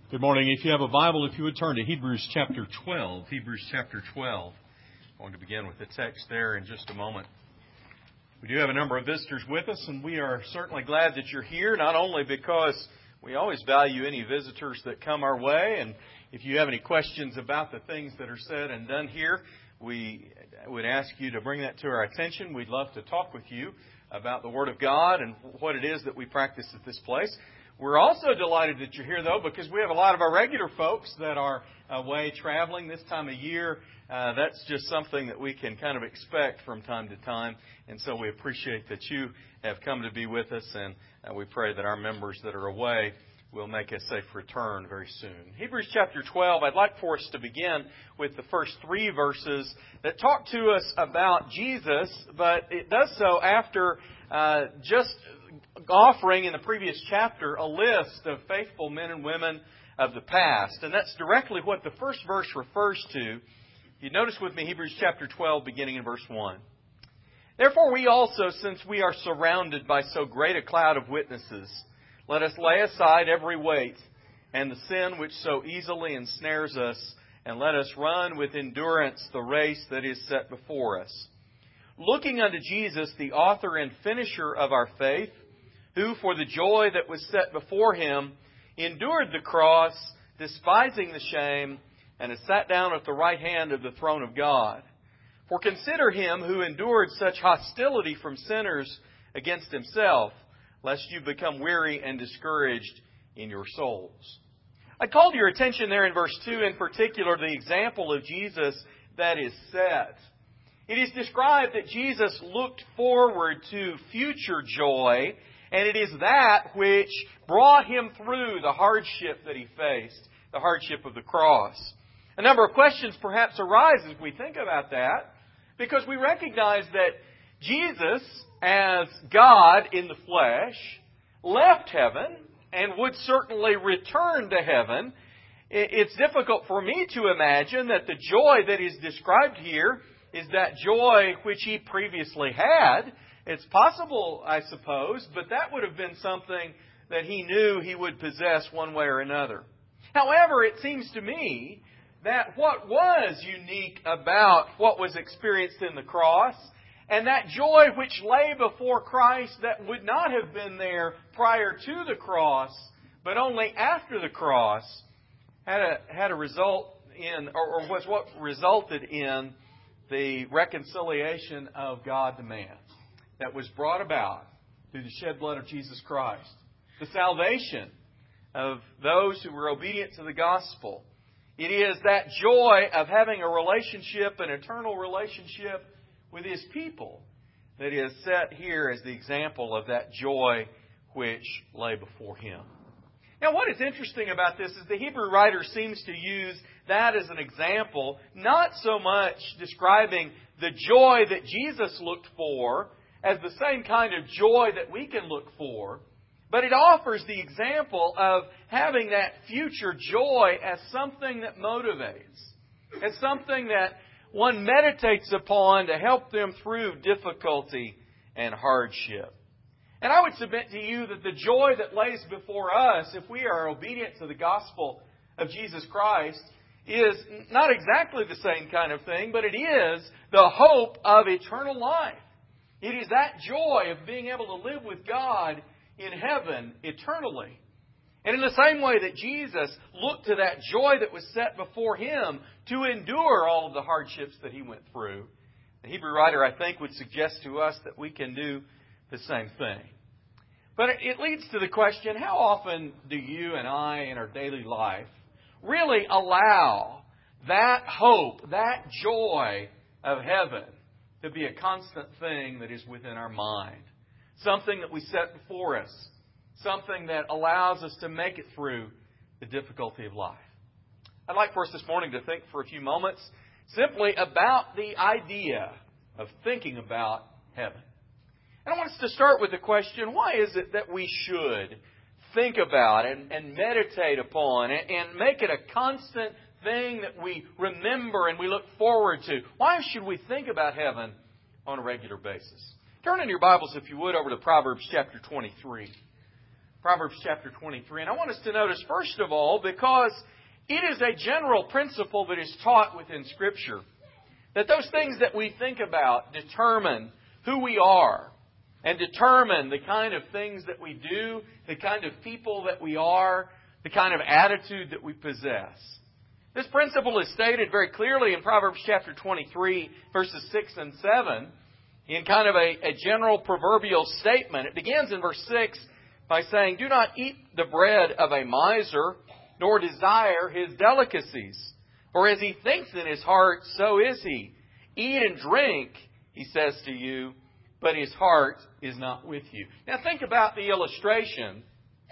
Good morning. If you have a Bible, if you would turn to Hebrews chapter 12. Hebrews chapter 12. I'm going to begin with the text there in just a moment. We do have a number of visitors with us, and we are certainly glad that you're here, not only because we always value any visitors that come our way, and if you have any questions about the things that are said and done here, we would ask you to bring that to our attention. We'd love to talk with you about the Word of God and what it is that we practice at this place. We're also delighted that you're here, though, because we have a lot of our regular folks that are away traveling this time of year. That's just something that we can kind of expect from time to time. And so we appreciate that you have come to be with us, and we pray that our members that are away will make a safe return very soon. Hebrews chapter 12, I'd like for us to begin with the first three verses that talk to us about Jesus, but it does so after just offering in the previous chapter a list of faithful men and women of the past. And that's directly what the first verse refers to. If you notice with me, Hebrews chapter 12, beginning in verse 1. Therefore we also, since we are surrounded by so great a cloud of witnesses, let us lay aside every weight and the sin which so easily ensnares us, and let us run with endurance the race that is set before us. Looking unto Jesus, the author and finisher of our faith, who for the joy that was set before Him endured the cross, despising the shame, and has sat down at the right hand of the throne of God. For consider Him who endured such hostility from sinners against Himself, lest you become weary and discouraged in your souls. I called your attention there in verse 2 in particular, the example of Jesus that is set. It is described that Jesus looked forward to future joy, and it is that which brought Him through the hardship that He faced, the hardship of the cross. A number of questions perhaps arise as we think about that, because we recognize that Jesus, as God in the flesh, left heaven and would certainly return to heaven. It's difficult for me to imagine that the joy that is described here is that joy which He previously had. It's possible, I suppose, but that would have been something that He knew He would possess one way or another. However, it seems to me that what was unique about what was experienced in the cross, and that joy which lay before Christ that would not have been there prior to the cross, but only after the cross, had a result in, or was what resulted in the reconciliation of God to man that was brought about through the shed blood of Jesus Christ. The salvation of those who were obedient to the gospel. It is that joy of having a relationship, an eternal relationship with His people, that is set here as the example of that joy which lay before Him. Now, what is interesting about this is the Hebrew writer seems to use that as an example, not so much describing the joy that Jesus looked for as the same kind of joy that we can look for, but it offers the example of having that future joy as something that motivates, as something that one meditates upon to help them through difficulty and hardship. And I would submit to you that the joy that lays before us, if we are obedient to the gospel of Jesus Christ, is not exactly the same kind of thing, but it is the hope of eternal life. It is that joy of being able to live with God in heaven eternally. And in the same way that Jesus looked to that joy that was set before Him to endure all of the hardships that He went through, the Hebrew writer, I think, would suggest to us that we can do the same thing. But it leads to the question, how often do you and I in our daily life really allow that hope, that joy of heaven to be a constant thing that is within our mind? Something that we set before us. Something that allows us to make it through the difficulty of life. I'd like for us this morning to think for a few moments simply about the idea of thinking about heaven. And I want us to start with the question, why is it that we should think about and meditate upon and make it a constant thing that we remember and we look forward to? Why should we think about heaven on a regular basis? Turn in your Bibles, if you would, over to Proverbs chapter 23. Proverbs chapter 23. And I want us to notice, first of all, because it is a general principle that is taught within Scripture, that those things that we think about determine who we are and determine the kind of things that we do, the kind of people that we are, the kind of attitude that we possess. This principle is stated very clearly in Proverbs chapter 23, verses 6 and 7, in kind of a general proverbial statement. It begins in verse 6 by saying, "Do not eat the bread of a miser, nor desire his delicacies. For as he thinks in his heart, so is he. Eat and drink, he says to you, but his heart is not with you." Now think about the illustration,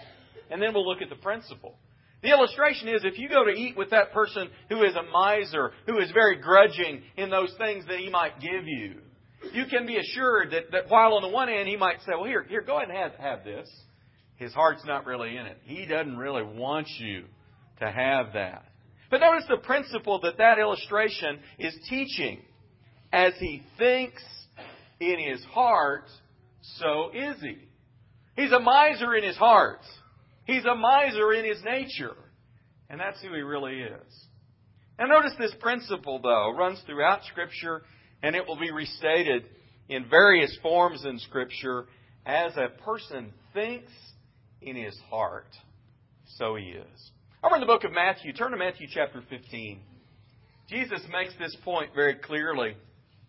and then we'll look at the principle. The illustration is, if you go to eat with that person who is a miser, who is very grudging in those things that he might give you, you can be assured that while on the one hand he might say, "Well, here, go ahead and have this," his heart's not really in it. He doesn't really want you to have that. But notice the principle that illustration is teaching. As he thinks in his heart, so is he. He's a miser in his heart. He's a miser in his nature. And that's who he really is. Now notice this principle, though, runs throughout Scripture, and it will be restated in various forms in Scripture. As a person thinks in his heart, so he is. Over in the book of Matthew, turn to Matthew chapter 15. Jesus makes this point very clearly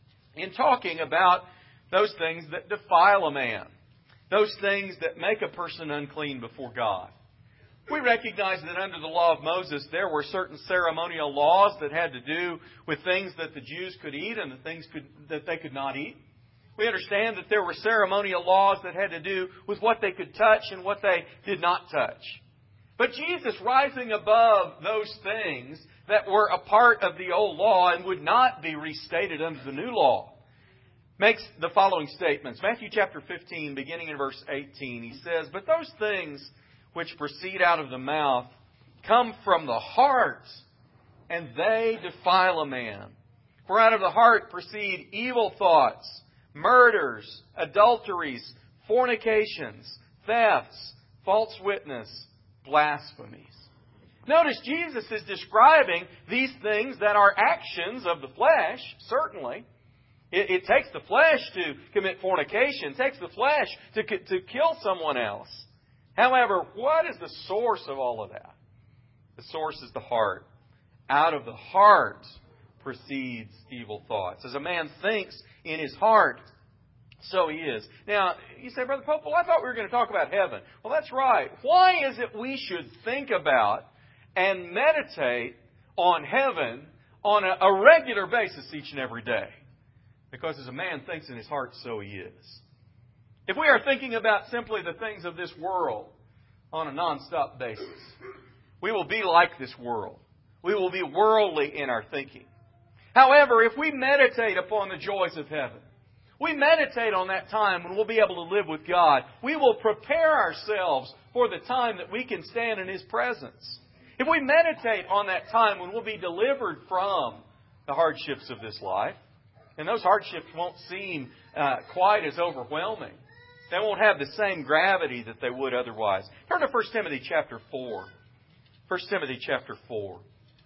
in talking about those things that defile a man, those things that make a person unclean before God. We recognize that under the law of Moses, there were certain ceremonial laws that had to do with things that the Jews could eat and the things that they could not eat. We understand that there were ceremonial laws that had to do with what they could touch and what they did not touch. But Jesus, rising above those things that were a part of the old law and would not be restated under the new law, makes the following statements. Matthew chapter 15, beginning in verse 18, he says, "But those things which proceed out of the mouth come from the heart, and they defile a man. For out of the heart proceed evil thoughts, murders, adulteries, fornications, thefts, false witness, blasphemies." Notice Jesus is describing these things that are actions of the flesh, certainly. It takes the flesh to commit fornication. It takes the flesh to kill someone else. However, what is the source of all of that? The source is the heart. Out of the heart proceeds evil thoughts. As a man thinks in his heart, so he is. Now, you say, "Brother Pope, well, I thought we were going to talk about heaven." Well, that's right. Why is it we should think about and meditate on heaven on a regular basis each and every day? Because as a man thinks in his heart, so he is. If we are thinking about simply the things of this world on a non-stop basis, we will be like this world. We will be worldly in our thinking. However, if we meditate upon the joys of heaven, we meditate on that time when we'll be able to live with God, we will prepare ourselves for the time that we can stand in His presence. If we meditate on that time when we'll be delivered from the hardships of this life, and those hardships won't seem quite as overwhelming. They won't have the same gravity that they would otherwise. Turn to 1 Timothy chapter 4. 1 Timothy chapter 4.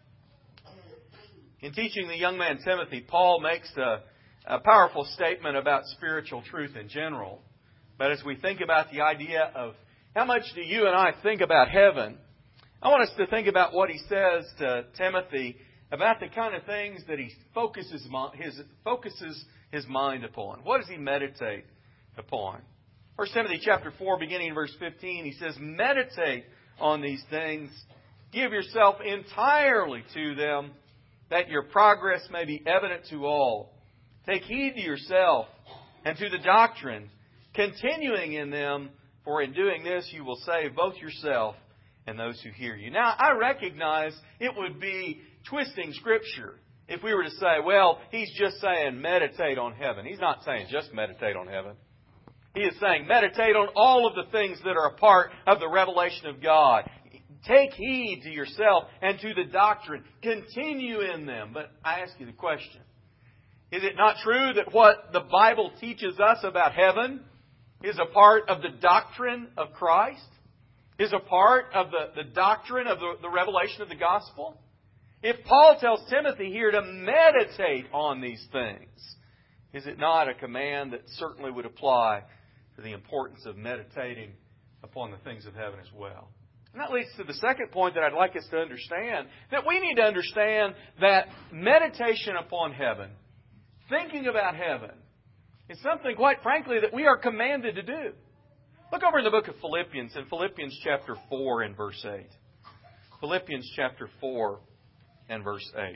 In teaching the young man Timothy, Paul makes a powerful statement about spiritual truth in general. But as we think about the idea of how much do you and I think about heaven, I want us to think about what he says to Timothy about the kind of things that he focuses his mind upon. What does he meditate upon? 1 Timothy chapter 4, beginning in verse 15, he says, "Meditate on these things. Give yourself entirely to them, that your progress may be evident to all. Take heed to yourself and to the doctrine, continuing in them, for in doing this you will save both yourself and those who hear you." Now, I recognize it would be twisting Scripture if we were to say, well, he's just saying meditate on heaven. He's not saying just meditate on heaven. He is saying meditate on all of the things that are a part of the revelation of God. Take heed to yourself and to the doctrine. Continue in them. But I ask you the question, is it not true that what the Bible teaches us about heaven is a part of the doctrine of Christ? is a part of the doctrine of the revelation of the gospel? If Paul tells Timothy here to meditate on these things, is it not a command that certainly would apply to the importance of meditating upon the things of heaven as well? And that leads to the second point that I'd like us to understand, that we need to understand that meditation upon heaven, thinking about heaven, is something, quite frankly, that we are commanded to do. Look over in the book of Philippians, in Philippians chapter 4 and verse 8. Philippians chapter 4 and verse 8.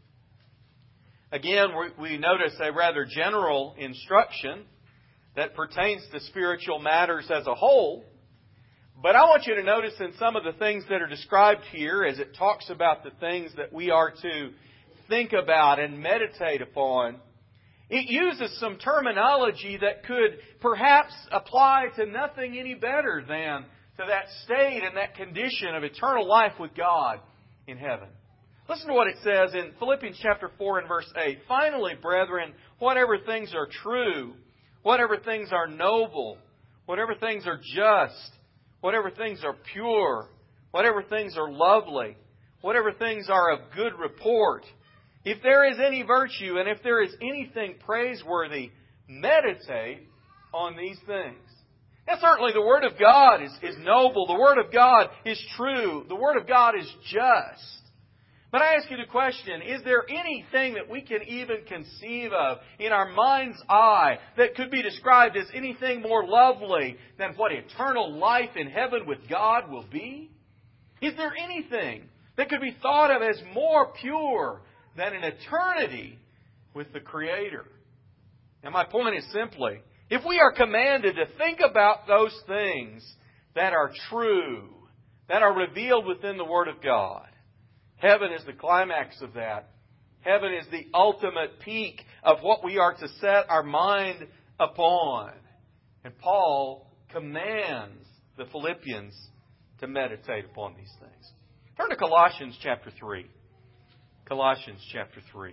Again, we notice a rather general instruction that pertains to spiritual matters as a whole. But I want you to notice in some of the things that are described here, as it talks about the things that we are to think about and meditate upon, it uses some terminology that could perhaps apply to nothing any better than to that state and that condition of eternal life with God in heaven. Listen to what it says in Philippians chapter 4 and verse 8. Finally, brethren, whatever things are true, whatever things are noble, whatever things are just, whatever things are pure, whatever things are lovely, whatever things are of good report, if there is any virtue and if there is anything praiseworthy, meditate on these things. And certainly the Word of God is noble. The Word of God is true. The Word of God is just. But I ask you the question, is there anything that we can even conceive of in our mind's eye that could be described as anything more lovely than what eternal life in heaven with God will be? Is there anything that could be thought of as more pure than an eternity with the Creator? And my point is simply, if we are commanded to think about those things that are true, that are revealed within the Word of God, heaven is the climax of that. Heaven is the ultimate peak of what we are to set our mind upon. And Paul commands the Philippians to meditate upon these things. Turn to Colossians chapter 3. Colossians chapter 3.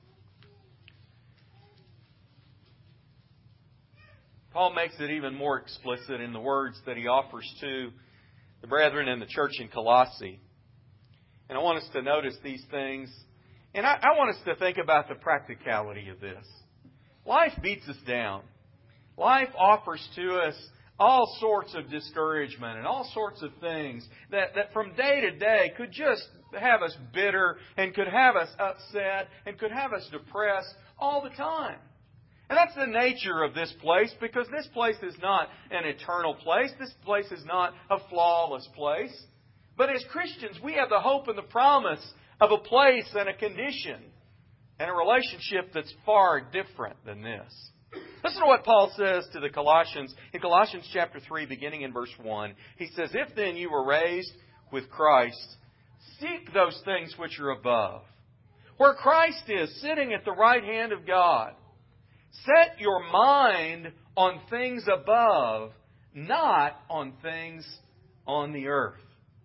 Paul makes it even more explicit in the words that he offers to the brethren in the church in Colossae. And I want us to notice these things. And I want us to think about the practicality of this. Life beats us down. Life offers to us all sorts of discouragement and all sorts of things that from day to day could just have us bitter and could have us upset and could have us depressed all the time. And that's the nature of this place, because this place is not an eternal place. This place is not a flawless place. But as Christians, we have the hope and the promise of a place and a condition and a relationship that's far different than this. Listen to what Paul says to the Colossians in Colossians chapter 3, beginning in verse 1. He says, "If then you were raised with Christ, seek those things which are above, where Christ is sitting at the right hand of God. Set your mind on things above, not on things on the earth."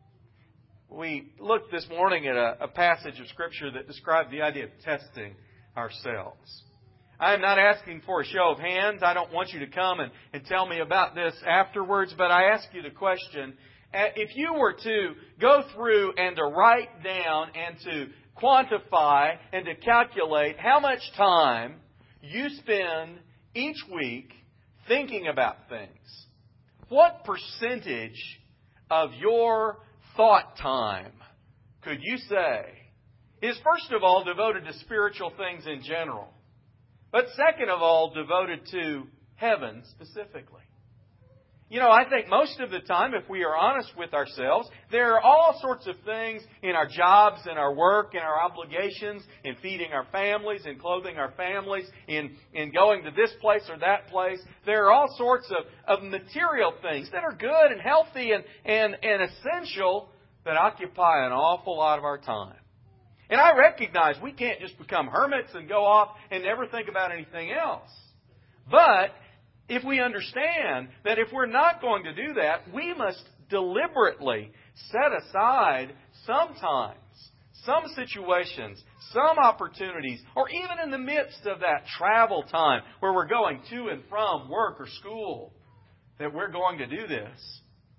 We looked this morning at a passage of Scripture that described the idea of testing ourselves. I am not asking for a show of hands. I don't want you to come and tell me about this afterwards, but I ask you the question, if you were to go through and to write down and to quantify and to calculate how much time you spend each week thinking about things, what percentage of your thought time could you say is, first of all, devoted to spiritual things in general, but second of all, devoted to heaven specifically? You know, I think most of the time, if we are honest with ourselves, there are all sorts of things in our jobs, in our work, in our obligations, in feeding our families, in clothing our families, in going to this place or that place. There are all sorts of material things that are good and healthy and essential that occupy an awful lot of our time. And I recognize we can't just become hermits and go off and never think about anything else. But if we understand that if we're not going to do that, we must deliberately set aside some times, some situations, some opportunities, or even in the midst of that travel time where we're going to and from work or school, that we're going to do this.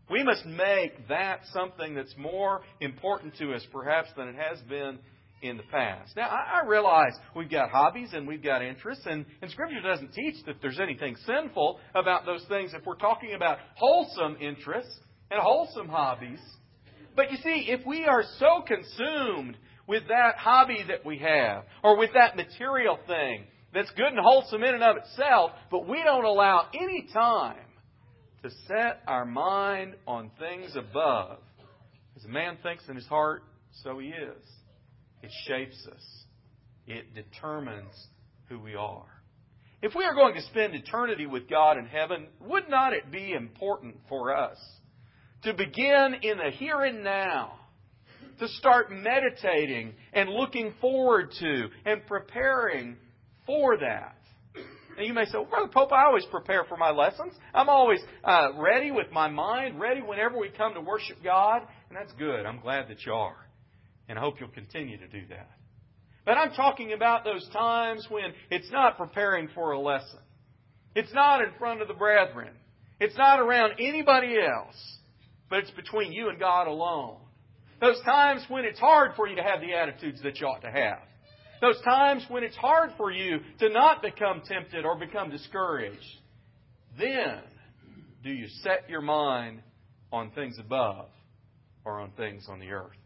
We must make that something that's more important to us, perhaps, than it has been in the past. Now, I realize we've got hobbies and we've got interests, and Scripture doesn't teach that there's anything sinful about those things if we're talking about wholesome interests and wholesome hobbies. But you see, if we are so consumed with that hobby that we have, or with that material thing that's good and wholesome in and of itself, but we don't allow any time to set our mind on things above, as a man thinks in his heart, so he is. It shapes us. It determines who we are. If we are going to spend eternity with God in heaven, would not it be important for us to begin in the here and now, to start meditating and looking forward to and preparing for that? And you may say, well, Brother Pope, I always prepare for my lessons. I'm always ready with my mind, ready whenever we come to worship God. And that's good. I'm glad that you are. And I hope you'll continue to do that. But I'm talking about those times when it's not preparing for a lesson. It's not in front of the brethren. It's not around anybody else. But it's between you and God alone. Those times when it's hard for you to have the attitudes that you ought to have. Those times when it's hard for you to not become tempted or become discouraged. Then do you set your mind on things above or on things on the earth?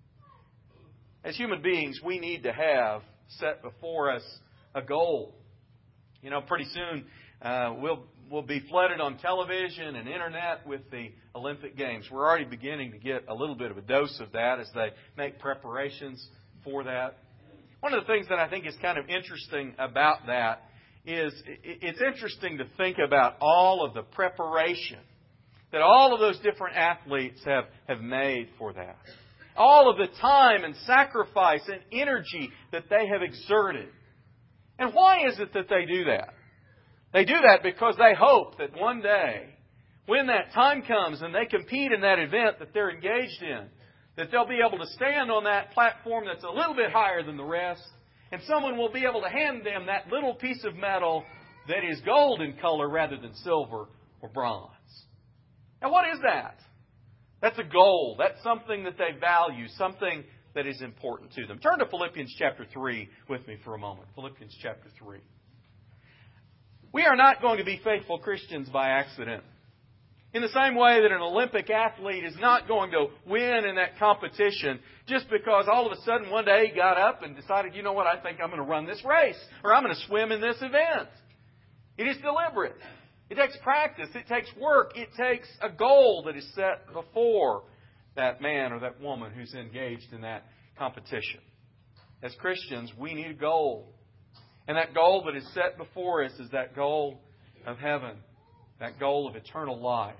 As human beings, we need to have set before us a goal. You know, pretty soon we'll be flooded on television and internet with the Olympic Games. We're already beginning to get a little bit of a dose of that as they make preparations for that. One of the things that I think is kind of interesting about that is it's interesting to think about all of the preparation that all of those different athletes have made for that. All of the time and sacrifice and energy that they have exerted. And why is it that they do that? They do that because they hope that one day, when that time comes and they compete in that event that they're engaged in, that they'll be able to stand on that platform that's a little bit higher than the rest, and someone will be able to hand them that little piece of metal that is gold in color rather than silver or bronze. Now, what is that? That's a goal. That's something that they value, something that is important to them. Turn to Philippians chapter 3 with me for a moment. Philippians chapter 3. We are not going to be faithful Christians by accident. In the same way that an Olympic athlete is not going to win in that competition just because all of a sudden one day he got up and decided, you know what, I think I'm going to run this race or I'm going to swim in this event. It is deliberate. It takes practice. It takes work. It takes a goal that is set before that man or that woman who's engaged in that competition. As Christians, we need a goal. And that goal that is set before us is that goal of heaven, that goal of eternal life.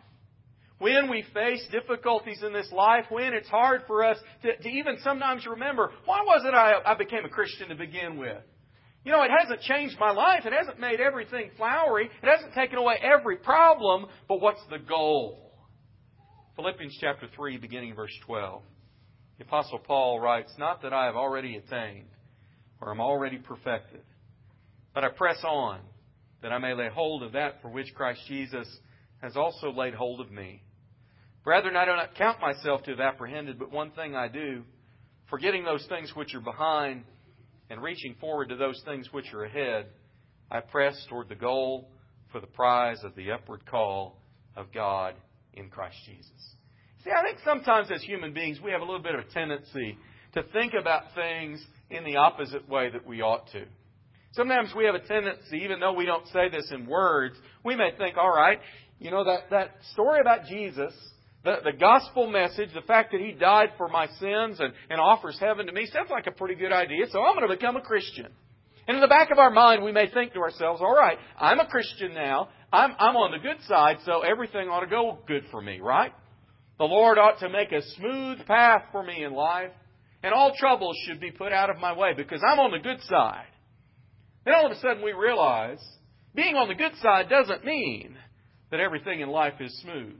When we face difficulties in this life, when it's hard for us to even sometimes remember, why was it I became a Christian to begin with? You know, it hasn't changed my life. It hasn't made everything flowery. It hasn't taken away every problem. But what's the goal? Philippians chapter 3, beginning verse 12. The Apostle Paul writes, not that I have already attained or am already perfected, but I press on that I may lay hold of that for which Christ Jesus has also laid hold of me. Brethren, I do not count myself to have apprehended, but one thing I do, forgetting those things which are behind and reaching forward to those things which are ahead, I press toward the goal for the prize of the upward call of God in Christ Jesus. See, I think sometimes as human beings we have a little bit of a tendency to think about things in the opposite way that we ought to. Sometimes we have a tendency, even though we don't say this in words, we may think, all right, you know, that story about Jesus, the gospel message, the fact that He died for my sins and offers heaven to me, sounds like a pretty good idea, so I'm going to become a Christian. And in the back of our mind, we may think to ourselves, all right, I'm a Christian now. I'm on the good side, so everything ought to go good for me, right? The Lord ought to make a smooth path for me in life, and all troubles should be put out of my way because I'm on the good side. Then all of a sudden we realize being on the good side doesn't mean that everything in life is smooth.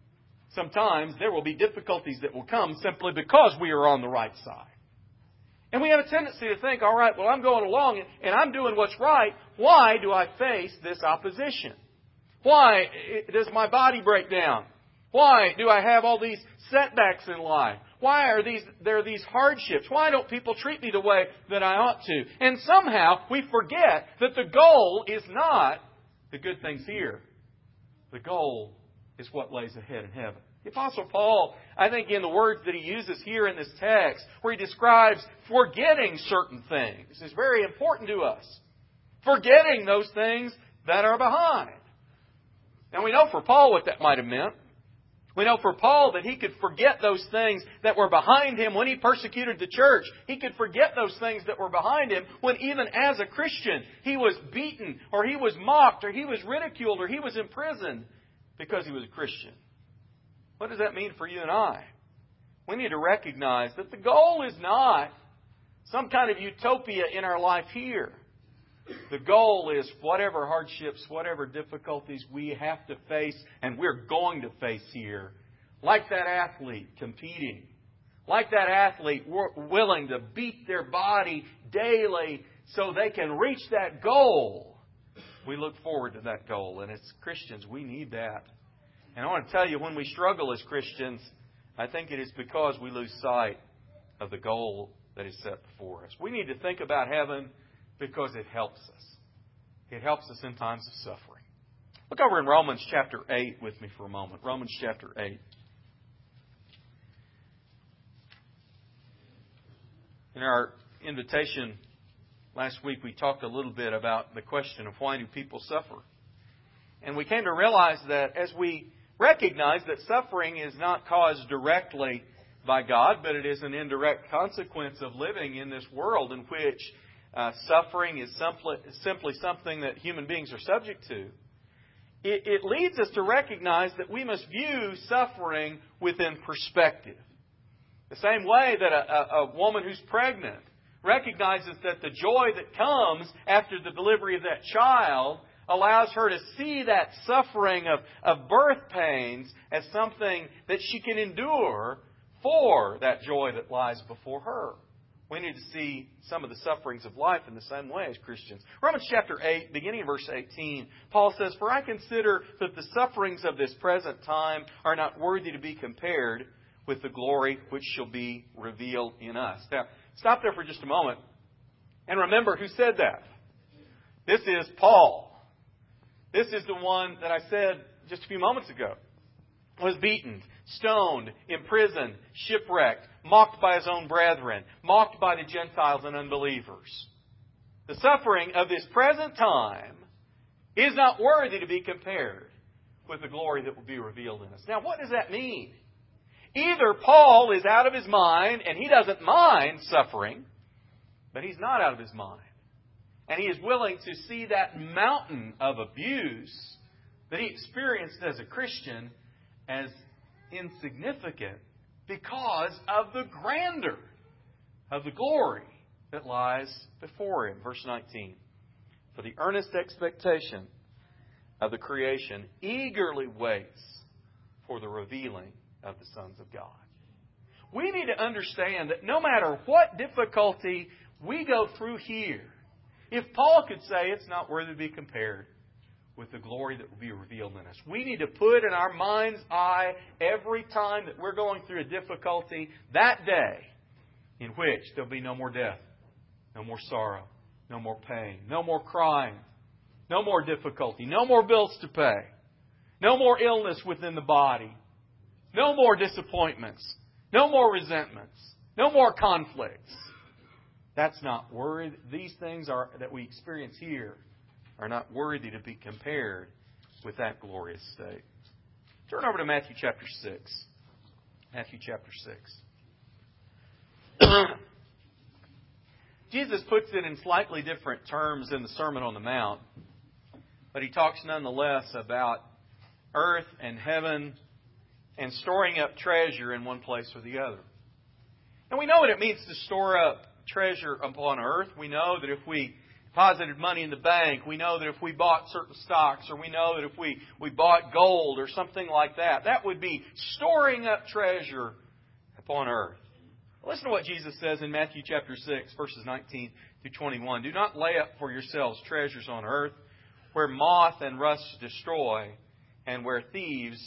Sometimes there will be difficulties that will come simply because we are on the right side. And we have a tendency to think, all right, well, I'm going along and I'm doing what's right. Why do I face this opposition? Why does my body break down? Why do I have all these setbacks in life? Why are there these hardships? Why don't people treat me the way that I ought to? And somehow we forget that the goal is not the good things here. The goal is what lays ahead in heaven. The Apostle Paul, I think in the words that he uses here in this text, where he describes forgetting certain things, is very important to us. Forgetting those things that are behind. And we know for Paul what that might have meant. We know for Paul that he could forget those things that were behind him when he persecuted the church. He could forget those things that were behind him when even as a Christian he was beaten or he was mocked or he was ridiculed or he was imprisoned because he was a Christian. What does that mean for you and I? We need to recognize that the goal is not some kind of utopia in our life here. The goal is whatever hardships, whatever difficulties we have to face and we're going to face here. Like that athlete competing. Like that athlete willing to beat their body daily so they can reach that goal. We look forward to that goal. And as Christians, we need that. And I want to tell you, when we struggle as Christians, I think it is because we lose sight of the goal that is set before us. We need to think about heaven because it helps us. It helps us in times of suffering. Look over in Romans chapter 8 with me for a moment. Romans chapter 8. In our invitation last week, we talked a little bit about the question of why do people suffer. And we came to realize that as we recognize that suffering is not caused directly by God, but it is an indirect consequence of living in this world in which suffering is simply something that human beings are subject to. It leads us to recognize that we must view suffering within perspective. The same way that a woman who's pregnant recognizes that the joy that comes after the delivery of that child allows her to see that suffering of birth pains as something that she can endure for that joy that lies before her. We need to see some of the sufferings of life in the same way as Christians. Romans chapter 8, beginning in verse 18, Paul says, "For I consider that the sufferings of this present time are not worthy to be compared with the glory which shall be revealed in us." Now, stop there for just a moment and remember who said that. This is Paul. This is the one that I said just a few moments ago was beaten, stoned, imprisoned, shipwrecked, mocked by his own brethren, mocked by the Gentiles and unbelievers. The suffering of this present time is not worthy to be compared with the glory that will be revealed in us. Now, what does that mean? Either Paul is out of his mind and he doesn't mind suffering, but he's not out of his mind. And he is willing to see that mountain of abuse that he experienced as a Christian as insignificant because of the grandeur of the glory that lies before him. Verse 19. "For the earnest expectation of the creation eagerly waits for the revealing of the sons of God." We need to understand that no matter what difficulty we go through here, if Paul could say it's not worthy to be compared with the glory that will be revealed in us, we need to put in our mind's eye every time that we're going through a difficulty that day in which there'll be no more death, no more sorrow, no more pain, no more crying, no more difficulty, no more bills to pay, no more illness within the body, no more disappointments, no more resentments, no more conflicts. That's not worthy. These things that we experience here are not worthy to be compared with that glorious state. Turn over to Matthew chapter 6. Matthew chapter 6. Jesus puts it in slightly different terms in the Sermon on the Mount, but he talks nonetheless about earth and heaven and storing up treasure in one place or the other. And we know what it means to store up treasure upon earth. We know that if we deposited money in the bank, we know that if we bought certain stocks, or we know that if we bought gold or something like that, that would be storing up treasure upon earth. Listen to what Jesus says in Matthew chapter 6, verses 19 through 21. "Do not lay up for yourselves treasures on earth, where moth and rust destroy, and where thieves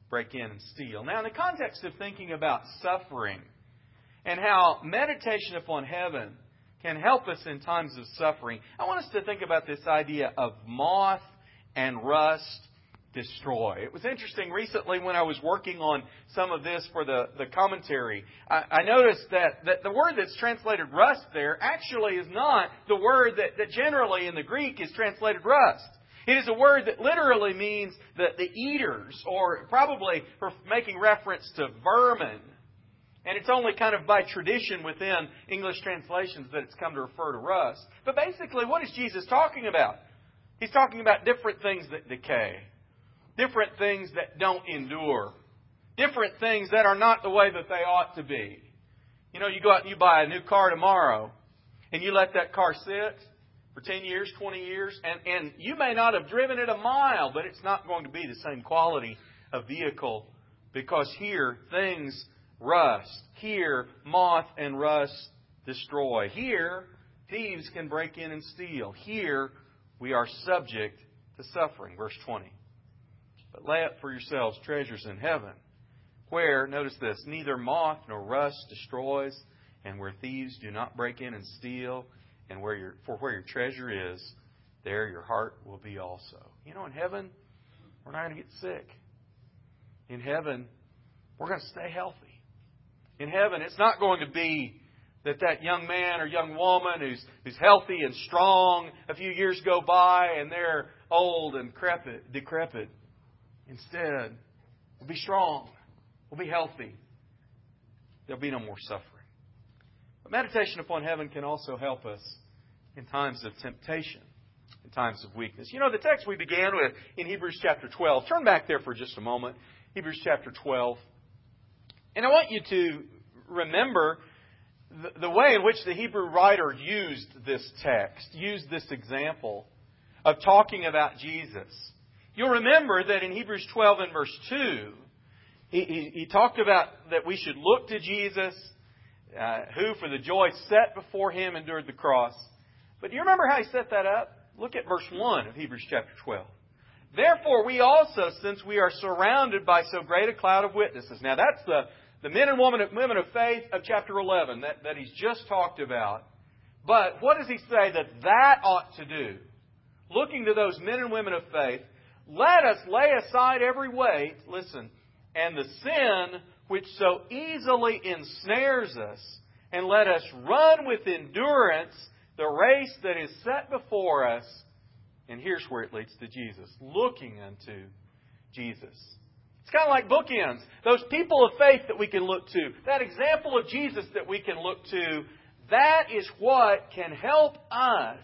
break in and steal. Now, in the context of thinking about suffering and how meditation upon heaven can help us in times of suffering, I want us to think about this idea of moth and rust destroy. It was interesting recently when I was working on some of this for the commentary. I noticed that the word that's translated rust there actually is not the word that generally in the Greek is translated rust. It is a word that literally means the eaters, or probably for making reference to vermin. And it's only kind of by tradition within English translations that it's come to refer to rust. But basically, what is Jesus talking about? He's talking about different things that decay. Different things that don't endure. Different things that are not the way that they ought to be. You know, you go out and you buy a new car tomorrow, and you let that car sit for 10 years, 20 years, and you may not have driven it a mile, but it's not going to be the same quality of vehicle, because here things rust. Here, moth and rust destroy. Here, thieves can break in and steal. Here, we are subject to suffering. Verse 20. But lay up for yourselves treasures in heaven, where, notice this, neither moth nor rust destroys, and where thieves do not break in and steal, and where your treasure is, there your heart will be also. You know, in heaven, we're not going to get sick. In heaven, we're going to stay healthy. In heaven, it's not going to be that young man or young woman who's healthy and strong, a few years go by and they're old and decrepit. Instead, we'll be strong. We'll be healthy. There'll be no more suffering. But meditation upon heaven can also help us in times of temptation, in times of weakness. You know, the text we began with in Hebrews chapter 12. Turn back there for just a moment. Hebrews chapter 12. And I want you to remember the way in which the Hebrew writer used this text, used this example of talking about Jesus. You'll remember that in Hebrews 12 and verse 2, he talked about that we should look to Jesus, who for the joy set before Him endured the cross. But do you remember how he set that up? Look at verse 1 of Hebrews chapter 12. Therefore we also, since we are surrounded by so great a cloud of witnesses. Now that's the men and women of faith of chapter 11 that he's just talked about. But what does he say that ought to do? Looking to those men and women of faith, let us lay aside every weight, listen, and the sin which so easily ensnares us, and let us run with endurance the race that is set before us. And here's where it leads to Jesus, looking unto Jesus. It's kind of like bookends. Those people of faith that we can look to, that example of Jesus that we can look to, that is what can help us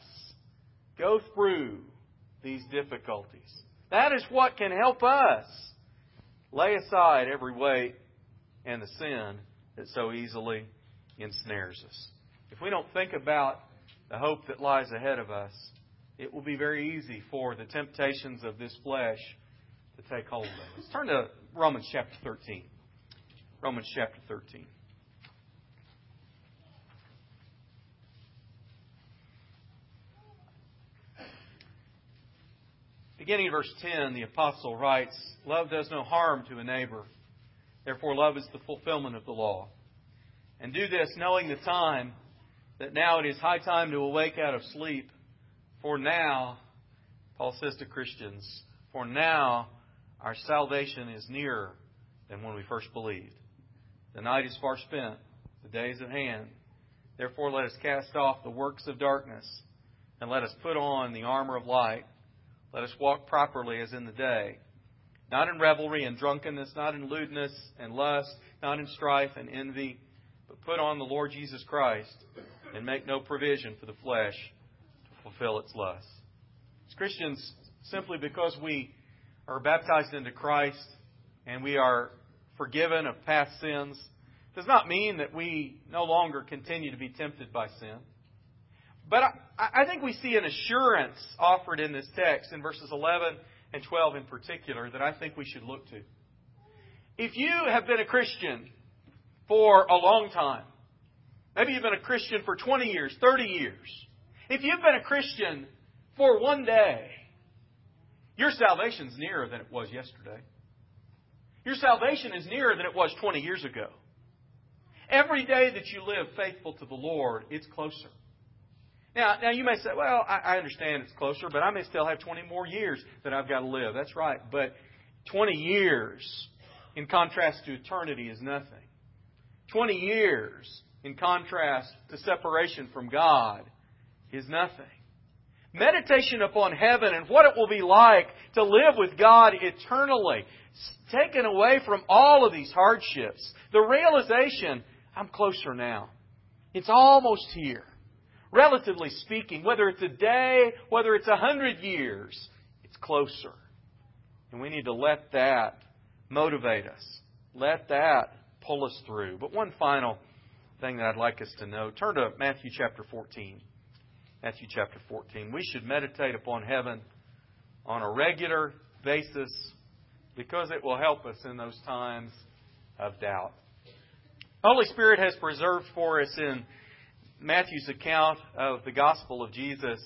go through these difficulties. That is what can help us lay aside every weight and the sin that so easily ensnares us. If we don't think about the hope that lies ahead of us, it will be very easy for the temptations of this flesh to take hold of us. Turn to Romans chapter 13. Romans chapter 13. Beginning in verse 10, the apostle writes, love does no harm to a neighbor. Therefore, love is the fulfillment of the law. And do this, knowing the time, that now it is high time to awake out of sleep. For now, Paul says to Christians, for now our salvation is nearer than when we first believed. The night is far spent, the day is at hand. Therefore, let us cast off the works of darkness, and let us put on the armor of light. Let us walk properly as in the day, not in revelry and drunkenness, not in lewdness and lust, not in strife and envy, but put on the Lord Jesus Christ and make no provision for the flesh to fulfill its lusts. As Christians, simply because we are baptized into Christ and we are forgiven of past sins, does not mean that we no longer continue to be tempted by sin. But I think we see an assurance offered in this text in verses 11 and 12 in particular that I think we should look to. If you have been a Christian for a long time, maybe you've been a Christian for 20 years, 30 years. If you've been a Christian for one day, your salvation's nearer than it was yesterday. Your salvation is nearer than it was 20 years ago. Every day that you live faithful to the Lord, it's closer. Now you may say, well, I understand it's closer, but I may still have 20 more years that I've got to live. That's right. But 20 years in contrast to eternity is nothing. 20 years in contrast to separation from God is nothing. Meditation upon heaven and what it will be like to live with God eternally, taken away from all of these hardships. The realization, I'm closer now. It's almost here. Relatively speaking, whether it's a day, whether it's 100 years, it's closer. And we need to let that motivate us. Let that pull us through. But one final thing that I'd like us to know. Turn to Matthew chapter 14. Matthew chapter 14. We should meditate upon heaven on a regular basis because it will help us in those times of doubt. The Holy Spirit has preserved for us in Matthew's account of the gospel of Jesus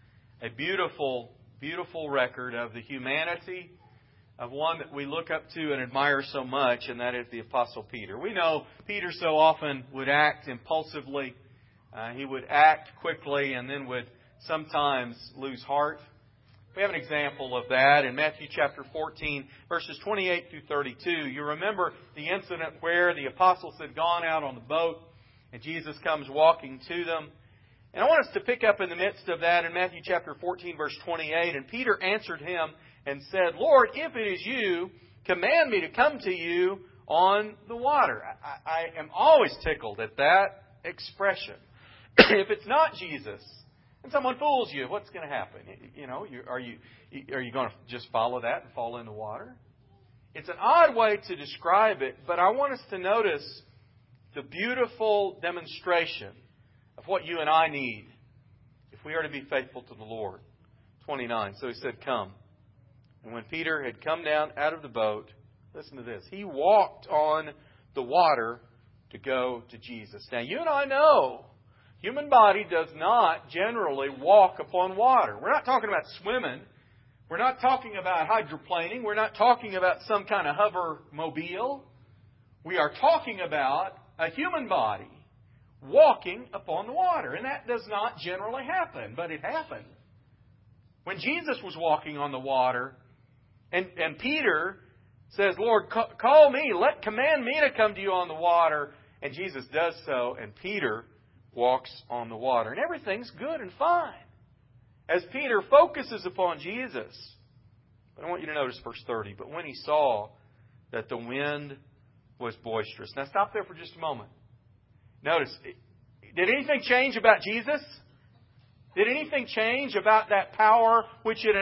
a beautiful, beautiful record of the humanity of one that we look up to and admire so much, and that is the Apostle Peter. We know Peter so often would act impulsively. He would act quickly and then would sometimes lose heart. We have an example of that in Matthew chapter 14, verses 28 through 32. You remember the incident where the apostles had gone out on the boat and Jesus comes walking to them. And I want us to pick up in the midst of that in Matthew chapter 14, verse 28. And Peter answered him and said, Lord, if it is you, command me to come to you on the water. I am always tickled at that expression. If it's not Jesus, and someone fools you, what's going to happen? Are you going to just follow that and fall in the water? It's an odd way to describe it, but I want us to notice the beautiful demonstration of what you and I need if we are to be faithful to the Lord. 29. So he said, come. And when Peter had come down out of the boat, listen to this, he walked on the water to go to Jesus. Now, you and I know human body does not generally walk upon water. We're not talking about swimming. We're not talking about hydroplaning. We're not talking about some kind of hovermobile. We are talking about a human body walking upon the water. And that does not generally happen, but it happened. When Jesus was walking on the water, and Peter says, Lord, call me, command me to come to you on the water. And Jesus does so, and Peter walks on the water. And everything's good and fine as Peter focuses upon Jesus. But I want you to notice verse 30. But when he saw that the wind was boisterous. Now stop there for just a moment. Notice, did anything change about Jesus? Did anything change about that power which had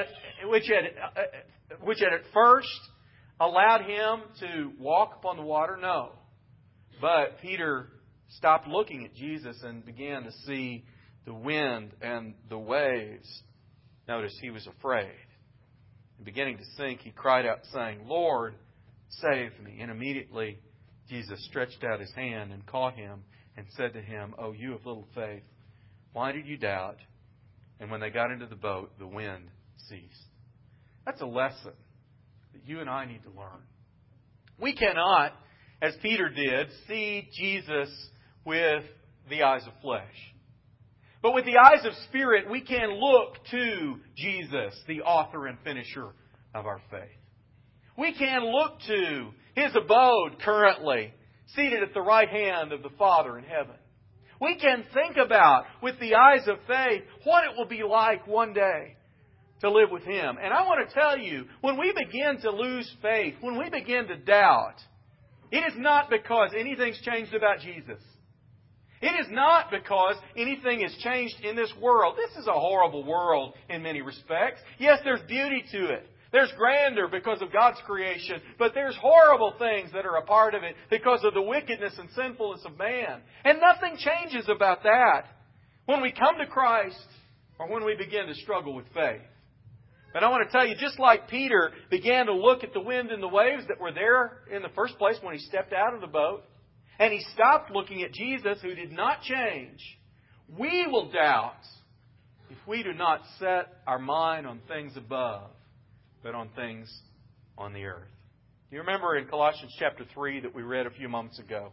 at first allowed him to walk upon the water? No. But Peter stopped looking at Jesus and began to see the wind and the waves. Notice he was afraid. And beginning to sink, he cried out saying, Lord, save me. And immediately Jesus stretched out his hand and caught him and said to him, O you of little faith, why did you doubt? And when they got into the boat, the wind ceased. That's a lesson that you and I need to learn. We cannot, as Peter did, see Jesus with the eyes of flesh. But with the eyes of spirit, we can look to Jesus, the author and finisher of our faith. We can look to His abode currently, seated at the right hand of the Father in heaven. We can think about, with the eyes of faith, what it will be like one day to live with Him. And I want to tell you, when we begin to lose faith, when we begin to doubt, it is not because anything's changed about Jesus. It is not because anything has changed in this world. This is a horrible world in many respects. Yes, there's beauty to it. There's grandeur because of God's creation. But there's horrible things that are a part of it because of the wickedness and sinfulness of man. And nothing changes about that when we come to Christ or when we begin to struggle with faith. But I want to tell you, just like Peter began to look at the wind and the waves that were there in the first place when he stepped out of the boat, and he stopped looking at Jesus, who did not change, we will doubt if we do not set our mind on things above, but on things on the earth. Do you remember in Colossians chapter 3 that we read a few moments ago?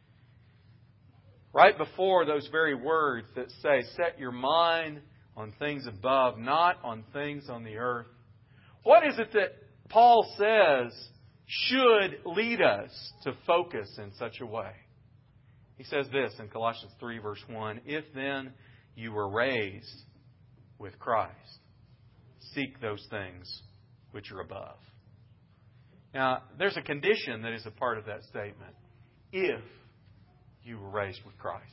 Right before those very words that say, set your mind on things above, not on things on the earth. What is it that Paul says should lead us to focus in such a way? He says this in Colossians 3 verse 1, if then you were raised with Christ, seek those things which are above. Now, there's a condition that is a part of that statement. If you were raised with Christ.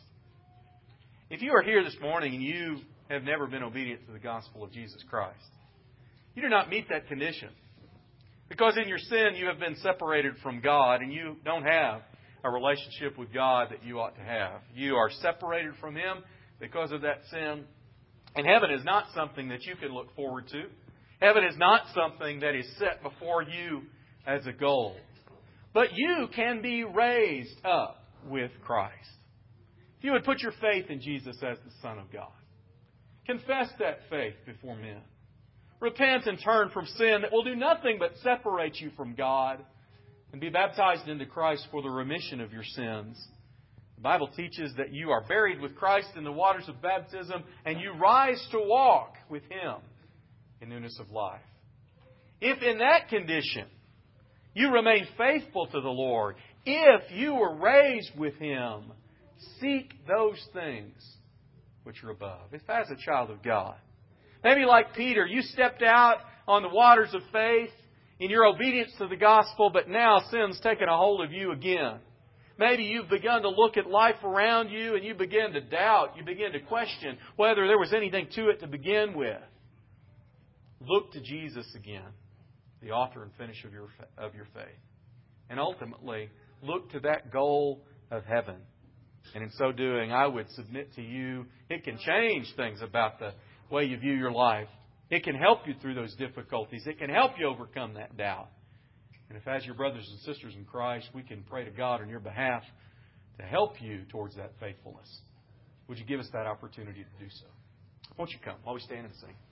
If you are here this morning and you have never been obedient to the gospel of Jesus Christ, you do not meet that condition. Because in your sin you have been separated from God and you don't have a relationship with God that you ought to have. You are separated from Him because of that sin. And heaven is not something that you can look forward to. Heaven is not something that is set before you as a goal. But you can be raised up with Christ. If you would put your faith in Jesus as the Son of God. Confess that faith before men. Repent and turn from sin that will do nothing but separate you from God. And be baptized into Christ for the remission of your sins. The Bible teaches that you are buried with Christ in the waters of baptism and you rise to walk with Him in newness of life. If in that condition you remain faithful to the Lord, if you were raised with Him, seek those things which are above. If as a child of God, maybe like Peter, you stepped out on the waters of faith in your obedience to the gospel, but now sin's taken a hold of you again. Maybe you've begun to look at life around you and you begin to doubt, you begin to question whether there was anything to it to begin with. Look to Jesus again, the author and finisher of your faith. And ultimately, look to that goal of heaven. And in so doing, I would submit to you, it can change things about the way you view your life. It can help you through those difficulties. It can help you overcome that doubt. And if as your brothers and sisters in Christ, we can pray to God on your behalf to help you towards that faithfulness, would you give us that opportunity to do so? Won't you come while we stand and sing?